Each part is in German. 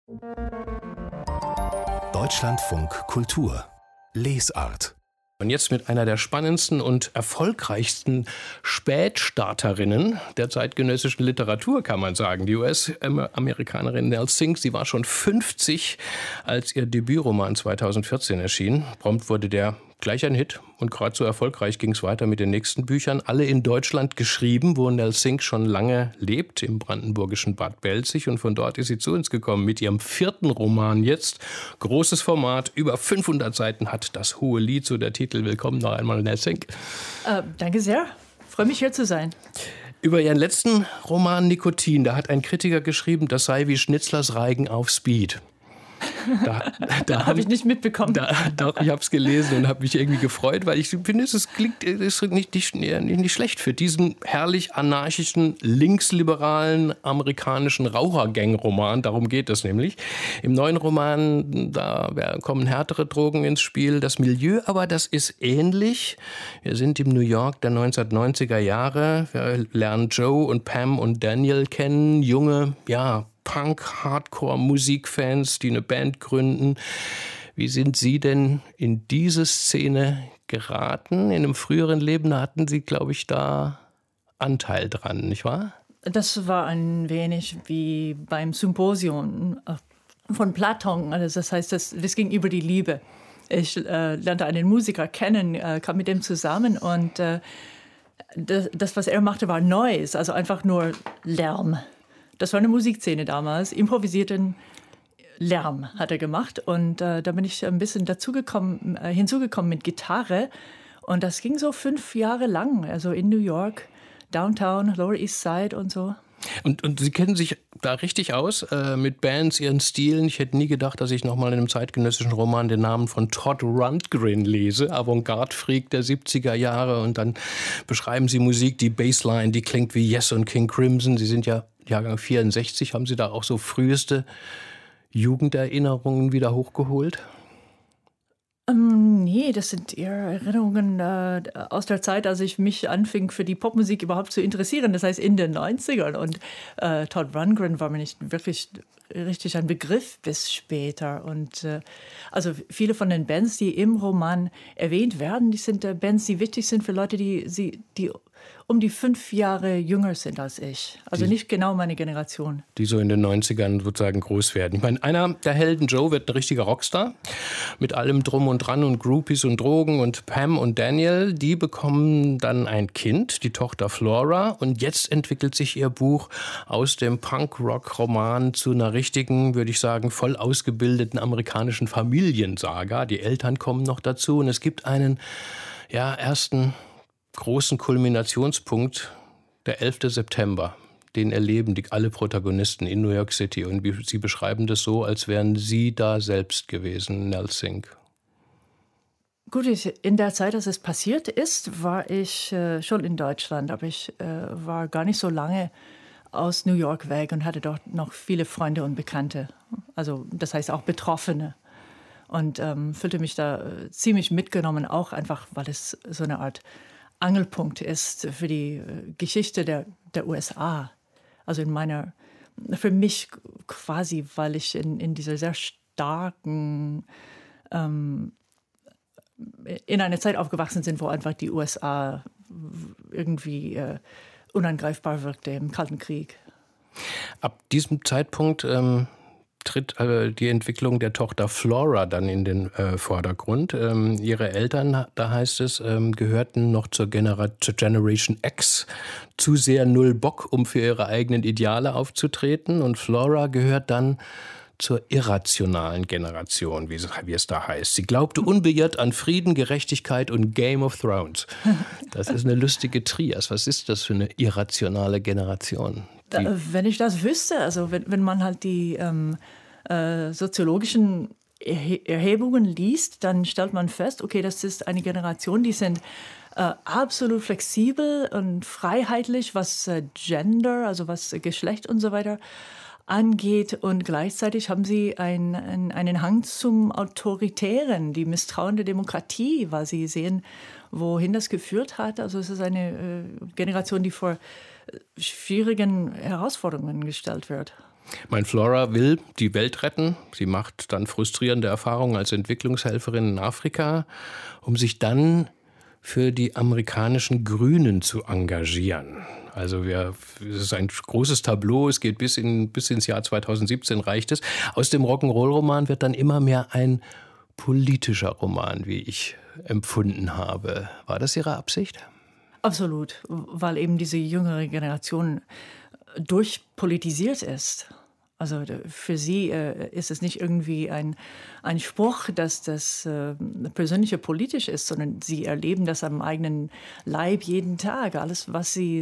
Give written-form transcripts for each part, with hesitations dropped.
Deutschlandfunk Kultur Lesart. Und jetzt mit einer der spannendsten und erfolgreichsten Spätstarterinnen der zeitgenössischen Literatur, kann man sagen. Die US-Amerikanerin Nell Sink, sie war schon 50, als ihr Debütroman 2014 erschien. Prompt wurde der gleich ein Hit und gerade so erfolgreich ging es weiter mit den nächsten Büchern. Alle in Deutschland geschrieben, wo Nell Sink schon lange lebt, im brandenburgischen Bad Belzig. Und von dort ist sie zu uns gekommen mit ihrem 4. Roman jetzt. Großes Format, über 500 Seiten hat das hohe Lied, so der Titel. Willkommen noch einmal, Nell Sink. Danke sehr. Freue mich, hier zu sein. Über ihren letzten Roman Nikotin, da hat ein Kritiker geschrieben, das sei wie Schnitzlers Reigen auf Speed. Da habe ich nicht mitbekommen. Doch, ich habe es gelesen und habe mich irgendwie gefreut, weil ich finde, es klingt nicht schlecht für diesen herrlich anarchischen, linksliberalen, amerikanischen Rauchergang-Roman. Darum geht es nämlich. Im neuen Roman, da kommen härtere Drogen ins Spiel. Das Milieu aber, das ist ähnlich. Wir sind im New York der 1990er Jahre. Wir lernen Joe und Pam und Daniel kennen. Junge, Punk-Hardcore-Musikfans, die eine Band gründen. Wie sind Sie denn in diese Szene geraten? In einem früheren Leben hatten Sie, glaube ich, da Anteil dran, nicht wahr? Das war ein wenig wie beim Symposium von Platon. Also das heißt, das ging über die Liebe. Ich lernte einen Musiker kennen, kam mit dem zusammen und das, was er machte, war Noise, also einfach nur Lärm. Das war eine Musikszene damals, improvisierten Lärm hat er gemacht. Und da bin ich ein bisschen hinzugekommen mit Gitarre. Und das ging so 5 Jahre lang, also in New York, Downtown, Lower East Side und so. Und Sie kennen sich da richtig aus mit Bands, ihren Stilen. Ich hätte nie gedacht, dass ich nochmal in einem zeitgenössischen Roman den Namen von Todd Rundgren lese, Avantgarde-Freak der 70er Jahre. Und dann beschreiben Sie Musik, die Bassline, die klingt wie Yes und King Crimson. Sie sind ja Jahrgang 64. Haben Sie da auch so früheste Jugenderinnerungen wieder hochgeholt? Nee, das sind eher Erinnerungen aus der Zeit, als ich mich anfing, für die Popmusik überhaupt zu interessieren. Das heißt in den 90ern. Und Todd Rundgren war mir nicht wirklich richtig ein Begriff bis später. Und also viele von den Bands, die im Roman erwähnt werden, die sind Bands, die wichtig sind für Leute, die um die 5 Jahre jünger sind als ich. Also nicht genau meine Generation. Die so in den 90ern sozusagen groß werden. Ich meine, einer der Helden, Joe, wird ein richtiger Rockstar. Mit allem Drum und Dran und Groupies und Drogen. Und Pam und Daniel, die bekommen dann ein Kind, die Tochter Flora. Und jetzt entwickelt sich ihr Buch aus dem Punk-Rock-Roman zu einer richtigen, würde ich sagen, voll ausgebildeten amerikanischen Familiensaga. Die Eltern kommen noch dazu. Und es gibt einen ersten großen Kulminationspunkt, der 11. September. Den erleben alle Protagonisten in New York City. Und Sie beschreiben das so, als wären Sie da selbst gewesen, Nell Sink. Gut, in der Zeit, als es passiert ist, war ich schon in Deutschland. Aber ich war gar nicht so lange aus New York weg und hatte dort noch viele Freunde und Bekannte. Also das heißt auch Betroffene. Und fühlte mich da ziemlich mitgenommen, auch einfach, weil es so eine Art Angelpunkt ist für die Geschichte der USA. Also für mich quasi, weil ich in dieser sehr starken, in einer Zeit aufgewachsen bin, wo einfach die USA irgendwie unangreifbar wirkte im Kalten Krieg. Ab diesem Zeitpunkt tritt die Entwicklung der Tochter Flora dann in den Vordergrund. Ihre Eltern, da heißt es, gehörten noch zur Generation X, zu sehr null Bock, um für ihre eigenen Ideale aufzutreten. Und Flora gehört dann zur irrationalen Generation, wie es da heißt. Sie glaubte unbeirrt an Frieden, Gerechtigkeit und Game of Thrones. Das ist eine lustige Trias. Was ist das für eine irrationale Generation? Wenn ich das wüsste, also wenn man halt die soziologischen Erhebungen liest, dann stellt man fest, okay, das ist eine Generation, die sind absolut flexibel und freiheitlich, was Gender, also was Geschlecht und so weiter angeht. Und gleichzeitig haben sie einen Hang zum Autoritären, die misstrauen der Demokratie, weil sie sehen, wohin das geführt hat. Also es ist eine Generation, die vor schwierigen Herausforderungen gestellt wird. Mein Flora will die Welt retten. Sie macht dann frustrierende Erfahrungen als Entwicklungshelferin in Afrika, um sich dann für die amerikanischen Grünen zu engagieren. Also es ist ein großes Tableau, es geht bis ins Jahr 2017 reicht es. Aus dem Rock'n'Roll-Roman wird dann immer mehr ein politischer Roman, wie ich empfunden habe. War das Ihre Absicht? Absolut, weil eben diese jüngere Generation durchpolitisiert ist. Also für sie ist es nicht irgendwie ein Spruch, dass das Persönliche politisch ist, sondern sie erleben das am eigenen Leib jeden Tag. Alles, was sie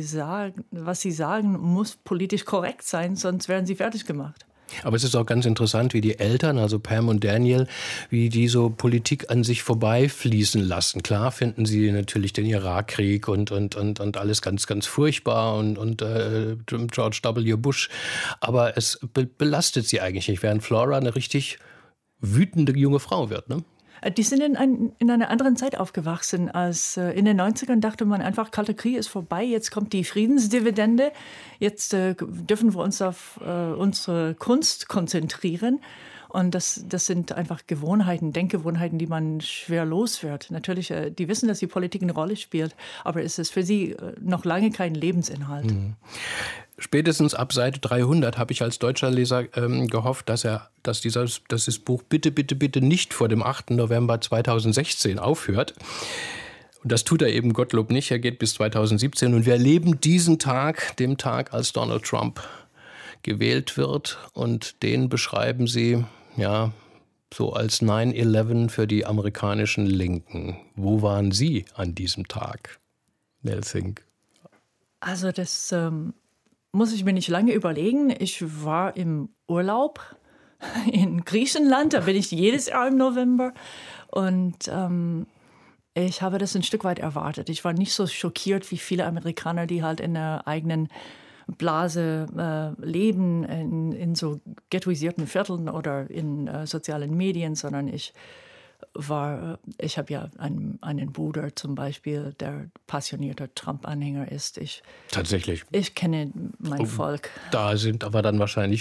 sagen, muss politisch korrekt sein, sonst werden sie fertig gemacht. Aber es ist auch ganz interessant, wie die Eltern, also Pam und Daniel, wie die so Politik an sich vorbeifließen lassen. Klar finden sie natürlich den Irakkrieg und alles ganz, ganz furchtbar und George W. Bush. Aber es belastet sie eigentlich nicht, während Flora eine richtig wütende junge Frau wird, ne? Die sind in einer anderen Zeit aufgewachsen. Als in den 90ern dachte man einfach, Kalter Krieg ist vorbei, jetzt kommt die Friedensdividende, jetzt dürfen wir uns auf unsere Kunst konzentrieren. Und das sind einfach Gewohnheiten, Denkgewohnheiten, die man schwer los wird. Natürlich, die wissen, dass die Politik eine Rolle spielt, aber es ist für sie noch lange kein Lebensinhalt. Mhm. Spätestens ab Seite 300 habe ich als deutscher Leser gehofft, dass dieses Buch bitte nicht vor dem 8. November 2016 aufhört. Und das tut er eben Gottlob nicht. Er geht bis 2017. Und wir erleben diesen Tag, dem Tag, als Donald Trump gewählt wird. Und den beschreiben Sie, ja, so als 9/11 für die amerikanischen Linken. Wo waren Sie an diesem Tag, Nell Singh? Also das muss ich mir nicht lange überlegen. Ich war im Urlaub in Griechenland, da bin ich jedes Jahr im November. Und ich habe das ein Stück weit erwartet. Ich war nicht so schockiert wie viele Amerikaner, die halt in der eigenen Blase leben, in so ghettoisierten Vierteln oder in sozialen Medien, sondern ich habe ja einen Bruder zum Beispiel, der passionierter Trump-Anhänger ist. Tatsächlich. Ich kenne mein Volk. Da sind aber dann wahrscheinlich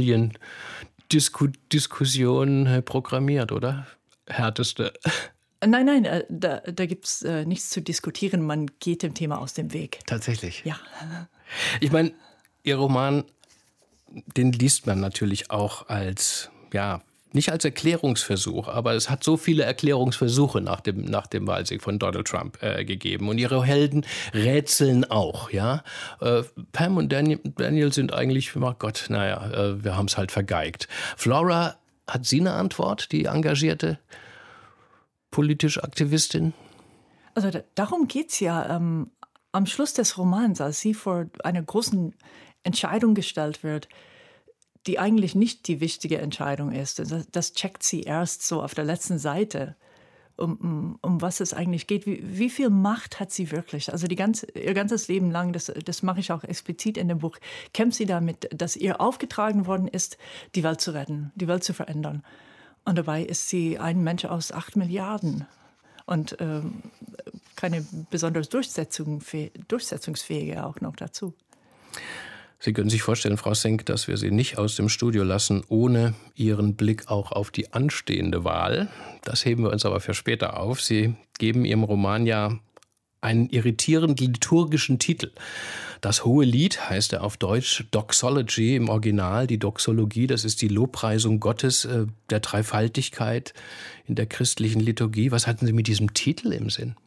Familiendiskussionen programmiert, oder? Härteste. Nein, da gibt es nichts zu diskutieren. Man geht dem Thema aus dem Weg. Tatsächlich? Ja. Ich meine, Ihr Roman, den liest man natürlich auch als, ja, nicht als Erklärungsversuch, aber es hat so viele Erklärungsversuche nach dem Wahlsieg von Donald Trump gegeben. Und ihre Helden rätseln auch, ja. Pam und Daniel sind eigentlich, oh Gott, wir haben es halt vergeigt. Flora, hat sie eine Antwort, die engagierte politische Aktivistin? Also darum geht es ja am Schluss des Romans, als sie vor einer großen Entscheidung gestellt wird, die eigentlich nicht die wichtige Entscheidung ist. Das checkt sie erst so auf der letzten Seite, um was es eigentlich geht. Wie viel Macht hat sie wirklich? Also ihr ganzes Leben lang, das mache ich auch explizit in dem Buch, kämpft sie damit, dass ihr aufgetragen worden ist, die Welt zu retten, die Welt zu verändern. Und dabei ist sie ein Mensch aus 8 Milliarden und keine besonders durchsetzungsfähige auch noch dazu. Sie können sich vorstellen, Frau Singh, dass wir Sie nicht aus dem Studio lassen, ohne Ihren Blick auch auf die anstehende Wahl. Das heben wir uns aber für später auf. Sie geben Ihrem Roman ja einen irritierend liturgischen Titel. Das Hohe Lied heißt er auf Deutsch Doxology im Original. Die Doxologie, das ist die Lobpreisung Gottes, der Dreifaltigkeit in der christlichen Liturgie. Was hatten Sie mit diesem Titel im Sinn?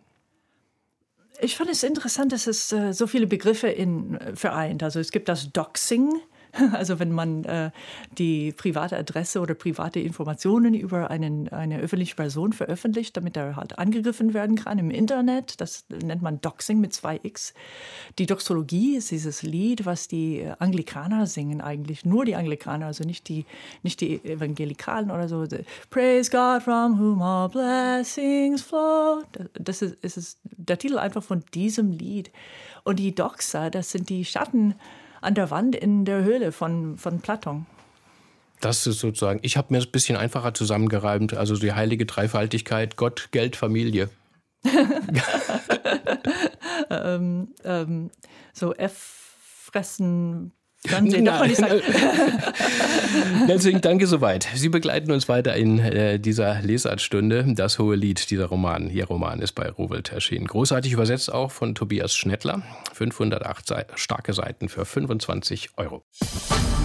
Ich fand es interessant, dass es so viele Begriffe vereint. Also es gibt das Doxing, also wenn man die private Adresse oder private Informationen über eine öffentliche Person veröffentlicht, damit er halt angegriffen werden kann im Internet. Das nennt man Doxing mit 2x. Die Doxologie ist dieses Lied, was die Anglikaner singen eigentlich. Nur die Anglikaner, also nicht die Evangelikalen oder so. Praise God from whom all blessings flow. Das ist der Titel einfach von diesem Lied. Und die Doxa, das sind die Schatten an der Wand in der Höhle von Platon. Das ist sozusagen, ich habe mir es ein bisschen einfacher zusammengereimt, also die heilige Dreifaltigkeit, Gott, Geld, Familie. So F fressen Fernsehen darf man nicht sagen. Deswegen danke soweit. Sie begleiten uns weiter in dieser Lesartstunde. Das hohe Lied, dieser Roman. Ihr Roman ist bei Rowohlt erschienen. Großartig übersetzt auch von Tobias Schnettler. 508 starke Seiten für 25 €.